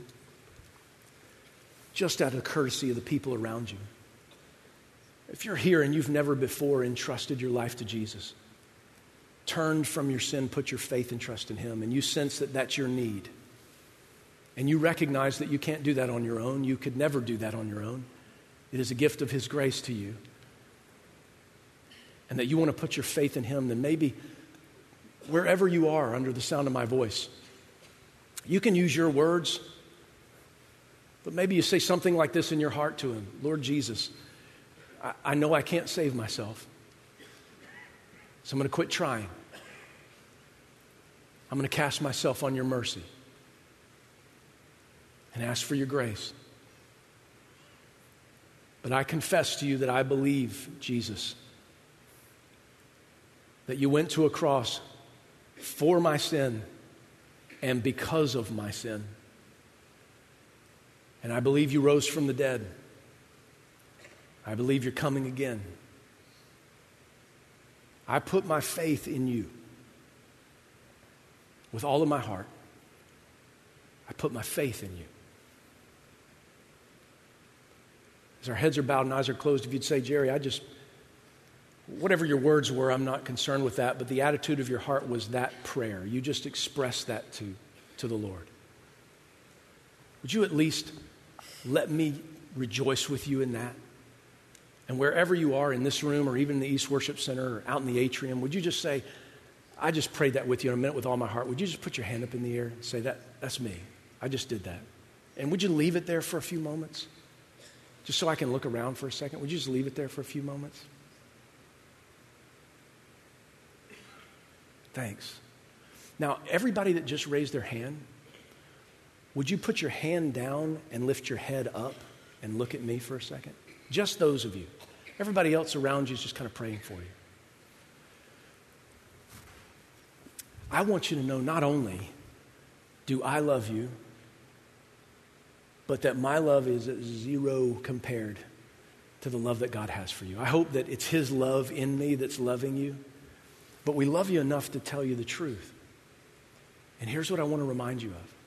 Speaker 1: just out of courtesy of the people around you. If you're here and you've never before entrusted your life to Jesus, turned from your sin, put your faith and trust in him, and you sense that that's your need, and you recognize that you can't do that on your own, you could never do that on your own. It is a gift of his grace to you, and that you want to put your faith in him, then maybe wherever you are under the sound of my voice, you can use your words, but maybe you say something like this in your heart to him. Lord Jesus, I know I can't save myself, so I'm going to quit trying. I'm going to cast myself on your mercy and ask for your grace. But I confess to you that I believe, Jesus, that you went to a cross for my sin and because of my sin. And I believe you rose from the dead. I believe you're coming again. I put my faith in you with all of my heart. I put my faith in you. As our heads are bowed and eyes are closed, if you'd say, Jerry, whatever your words were, I'm not concerned with that, but the attitude of your heart was that prayer. You just expressed that to the Lord. Would you at least let me rejoice with you in that? And wherever you are in this room or even in the East Worship Center or out in the atrium, would you just say, I just prayed that with you in a minute with all my heart. Would you just put your hand up in the air and say, that's me. I just did that. And would you leave it there for a few moments? Just so I can look around for a second. Would you just leave it there for a few moments? Thanks. Now, everybody that just raised their hand, would you put your hand down and lift your head up and look at me for a second? Just those of you. Everybody else around you is just kind of praying for you. I want you to know not only do I love you, but that my love is at zero compared to the love that God has for you. I hope that it's his love in me that's loving you, but we love you enough to tell you the truth. And here's what I want to remind you of.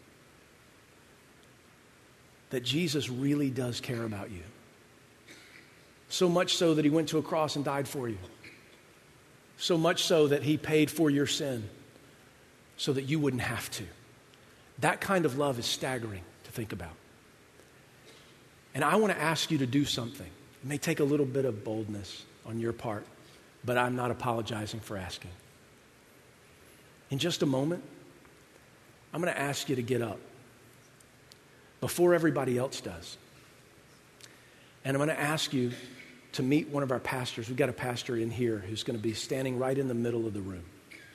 Speaker 1: That Jesus really does care about you. So much so that he went to a cross and died for you. So much so that he paid for your sin so that you wouldn't have to. That kind of love is staggering to think about. And I want to ask you to do something. It may take a little bit of boldness on your part, but I'm not apologizing for asking. In just a moment, I'm going to ask you to get up before everybody else does. And I'm going to ask you to meet one of our pastors. We've got a pastor in here who's going to be standing right in the middle of the room.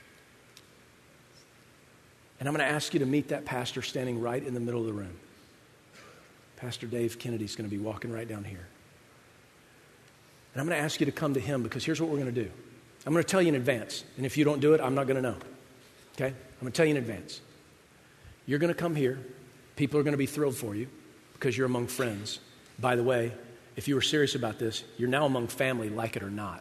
Speaker 1: And I'm going to ask you to meet that pastor standing right in the middle of the room. Pastor Dave Kennedy's going to be walking right down here. And I'm going to ask you to come to him because here's what we're going to do. I'm going to tell you in advance. And if you don't do it, I'm not going to know. Okay? I'm going to tell you in advance. You're going to come here. People are going to be thrilled for you because you're among friends. By the way, if you were serious about this, you're now among family, like it or not.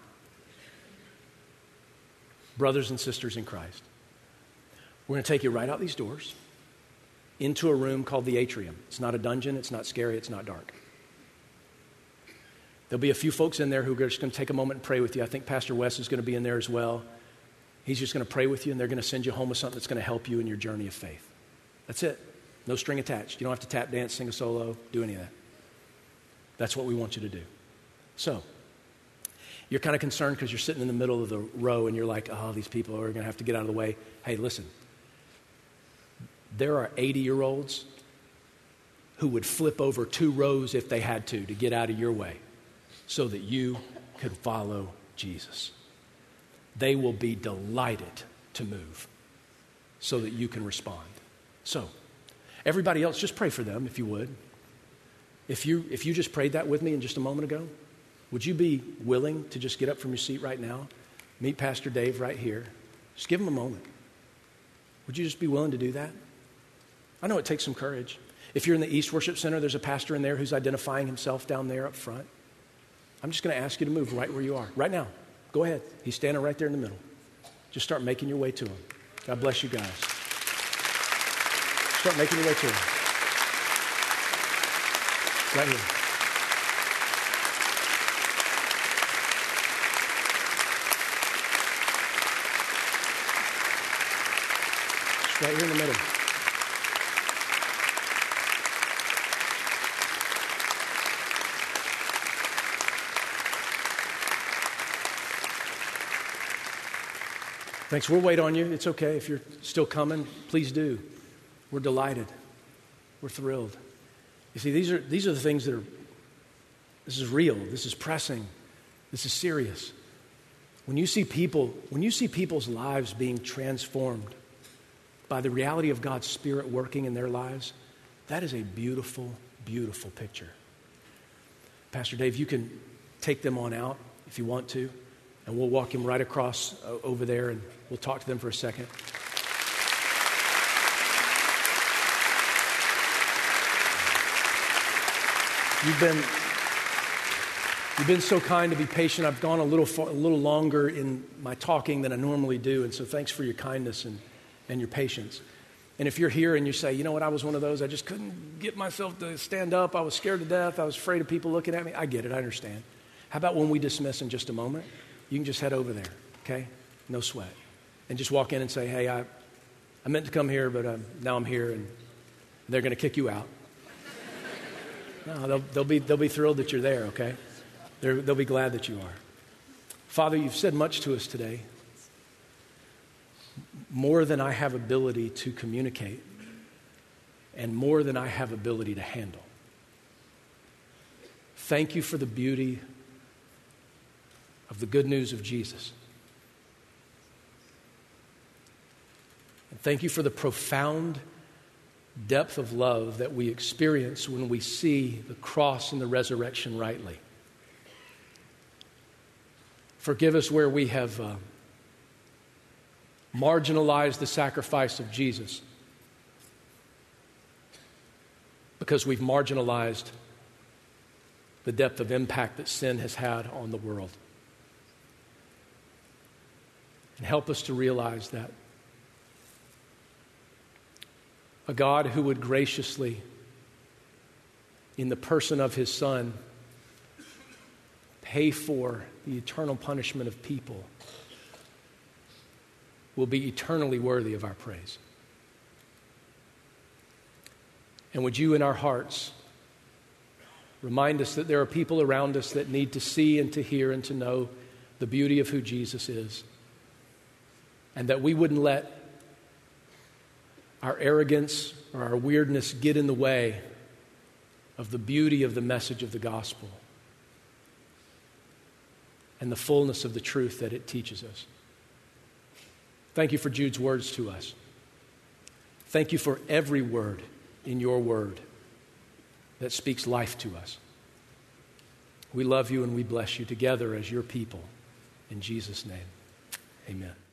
Speaker 1: Brothers and sisters in Christ. We're going to take you right out these doors into a room called the atrium. It's not a dungeon. It's not scary. It's not dark. There'll be a few folks in there who are just going to take a moment and pray with you. I think Pastor Wes is going to be in there as well. He's just going to pray with you, and they're going to send you home with something that's going to help you in your journey of faith. That's it. No string attached. You don't have to tap dance, sing a solo, do any of that. That's what we want you to do. So, you're kind of concerned because you're sitting in the middle of the row and you're like, oh, these people are going to have to get out of the way. Hey, listen. There are 80-year-olds who would flip over 2 rows if they had to get out of your way so that you could follow Jesus. They will be delighted to move so that you can respond. So, everybody else, just pray for them if you would. If you just prayed that with me in just a moment ago, would you be willing to just get up from your seat right now, meet Pastor Dave right here, just give him a moment? Would you just be willing to do that? I know it takes some courage. If you're in the East Worship Center, there's a pastor in there who's identifying himself down there up front. I'm just going to ask you to move right where you are, right now. Go ahead. He's standing right there in the middle. Just start making your way to him. God bless you guys. Start making your way to him. Right here. Right here in the middle. Thanks. We'll wait on you. It's okay. If you're still coming, please do. We're delighted. We're thrilled. You see, these are the things that are, this is real. This is pressing. This is serious. When you see people's lives being transformed by the reality of God's Spirit working in their lives, that is a beautiful, beautiful picture. Pastor Dave, you can take them on out if you want to, and we'll walk him right across over there, and we'll talk to them for a second. You've been so kind to be patient. I've gone a little longer in my talking than I normally do, and so thanks for your kindness and your patience. And if you're here and you say, you know what, I was one of those, I just couldn't get myself to stand up, I was scared to death, I was afraid of people looking at me, I get it, I understand. How about when we dismiss in just a moment, you can just head over there, okay? No sweat. And just walk in and say, hey, I meant to come here, but now I'm here, and they're going to kick you out. No, they'll be thrilled that you're there, okay? They'll be glad that you are. Father, you've said much to us today, more than I have ability to communicate and more than I have ability to handle. Thank you for the beauty of the good news of Jesus. And thank you for the profound depth of love that we experience when we see the cross and the resurrection rightly. Forgive us where we have marginalized the sacrifice of Jesus because we've marginalized the depth of impact that sin has had on the world. And help us to realize that a God who would graciously, in the person of his Son, pay for the eternal punishment of people will be eternally worthy of our praise. And would you in our hearts remind us that there are people around us that need to see and to hear and to know the beauty of who Jesus is, and that we wouldn't let our arrogance or our weirdness get in the way of the beauty of the message of the gospel and the fullness of the truth that it teaches us. Thank you for Jude's words to us. Thank you for every word in your word that speaks life to us. We love you and we bless you together as your people. In Jesus' name, amen.